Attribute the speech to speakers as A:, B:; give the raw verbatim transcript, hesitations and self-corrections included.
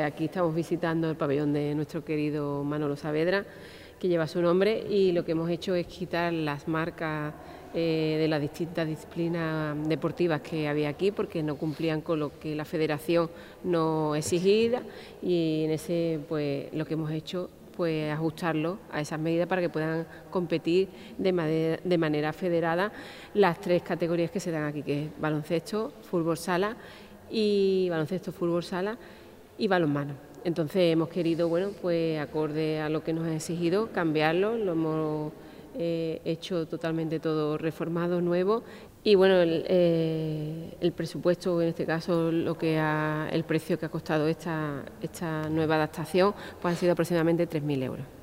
A: Pues aquí estamos visitando el pabellón de nuestro querido Manolo Saavedra, que lleva su nombre, y lo que hemos hecho es quitar las marcas eh, de las distintas disciplinas deportivas que había aquí, porque no cumplían con lo que la federación nos exigía, y en ese pues lo que hemos hecho pues ajustarlo a esas medidas para que puedan competir de manera, de manera federada las tres categorías que se dan aquí, que es baloncesto, fútbol sala y baloncesto, fútbol sala y balonmano. Entonces hemos querido, bueno, pues acorde a lo que nos ha exigido, cambiarlo, lo hemos eh, hecho totalmente todo reformado, nuevo. Y bueno, el, eh, el presupuesto, en este caso lo que ha, el precio que ha costado esta, esta nueva adaptación, pues han sido aproximadamente tres mil euros.